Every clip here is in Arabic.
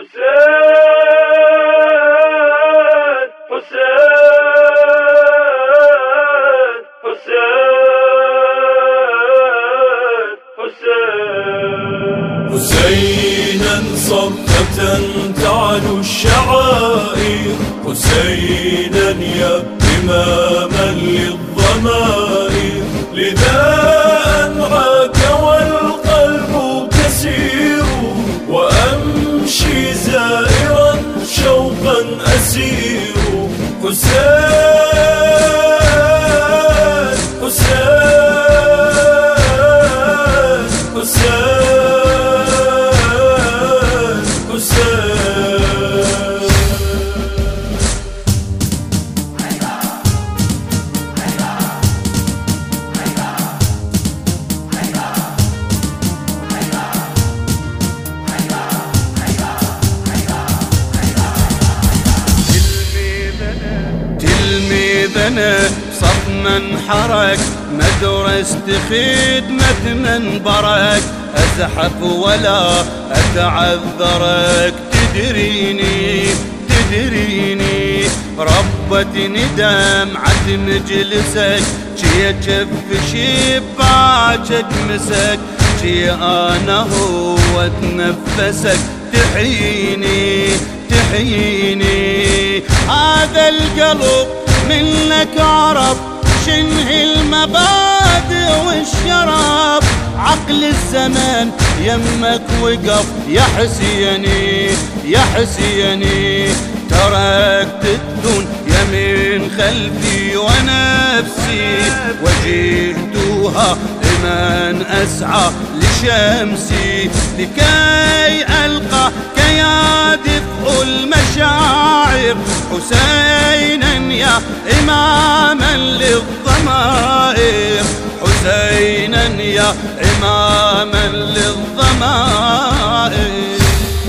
حسينا صرخة تعلو الشعائر، حسينا يا إماما للضمائر، لذا أنعاك والقلب كسير، وأمشي زائرا شوقا أسير. حسين حسين حسين تلميذنا صف من حرك، مدرسة خدمة من برك، أزحف ولا أتعذرك، تدريني ربة ندم عد مجلسك، شي أجف شباكك مسك، شي أنا هو تنفسك، تحييني هذا القلب منك عرب، شنه المبادئ والشراب، عقل الزمان يمك وقف، يا حسيني تركت الدون يمين خلفي ونفسي، وجهتها لمن أسعى لشمسي، لكي ألقى كيادف المشاعر، حسينا يا إماما للضمائر، حسينا يا إماما للضمائر.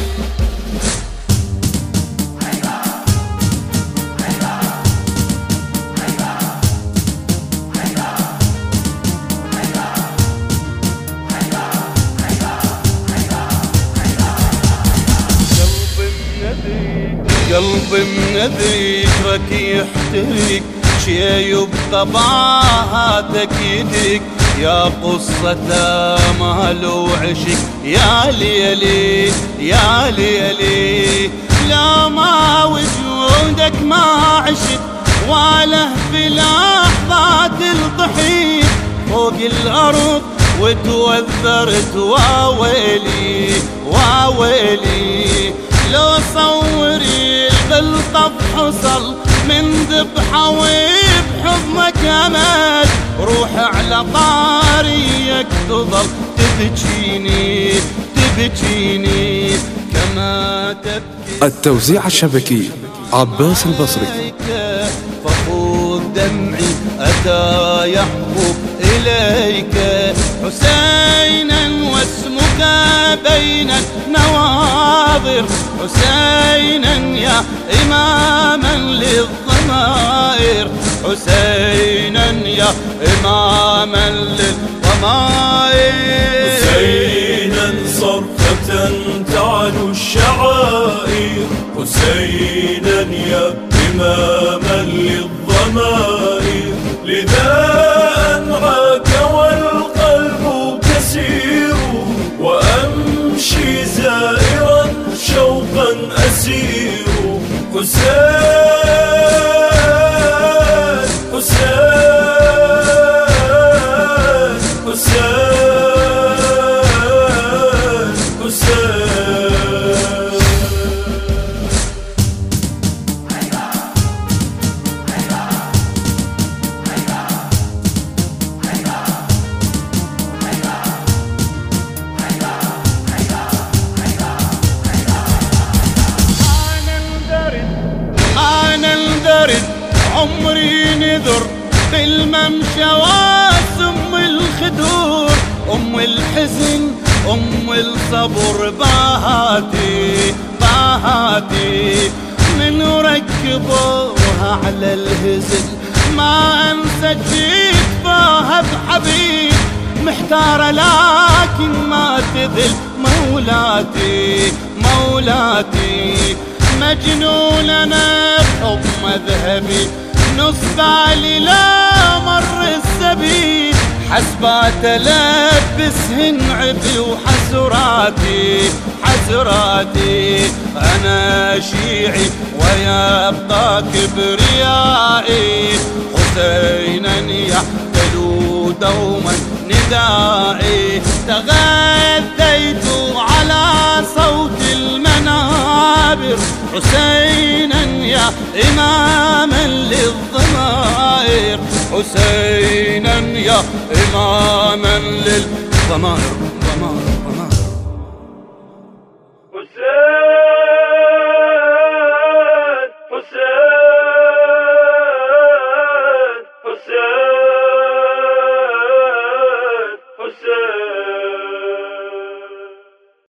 قلبي من ذكرك يحترق، شي يبقى بعهاتك يدك، يا قصة امل وعشق، يا ليلي لا ما وجودك ما عشت، وله في لحظات الضحيك فوق الارض وتوذرت، واويلي لو صوري بالطف حصل من ذبحة وبحضنك أمد، روح على طاريك تظل تبكيني كما تبكي. التوزيع الشبكي عباس البصري. فخذ دمعي أتى يحبب إليك، حسينا واسمك بين النواظر، حسينا يا إماما للضمائر، حسينا يا إماما للضمائر. حسينا صرخة تعلو الشعائر، حسينا يا إماما للضمائر، لذا أنعاك والقلب كسير، وأمشي زائرا شوقا أسير. حسين عمري نذر بالممشى واسم الخدور، أم الحزن أم الصبر، باهاتي من ركبوها على الهزل، ما أنسى جيت فاها بحبيب، محتارة لكن ما تذل، مولاتي ميولاتي، مجنون انا بحب مذهبي، نصب علي لا مر السبيل، حسبات البسهن عبي وحسراتي حسراتي. انا شيعي ويبقى كبريائي، حسينا يحتلو دوما ندائي. تغذيت على صوت المنابر، حسينا يا إماما للضمائر، حسينا يا إماما للضمائر. ضمائر ضمائر